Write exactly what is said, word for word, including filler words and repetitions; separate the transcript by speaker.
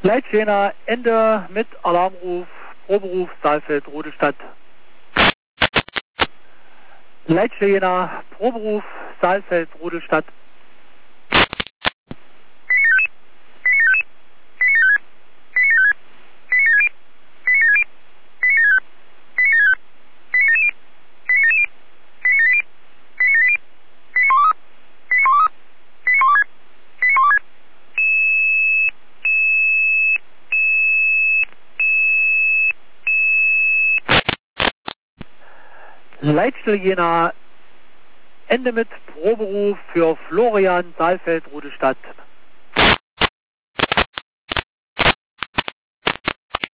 Speaker 1: Leitschäner, Ende mit Alarmruf, Proberuf, Saalfeld, Rodestadt. Leitschäner, Proberuf, Saalfeld, Rodestadt. Leitstelle Jena, Ende mit Proberuf für Florian, Saalfeld, Rodestadt.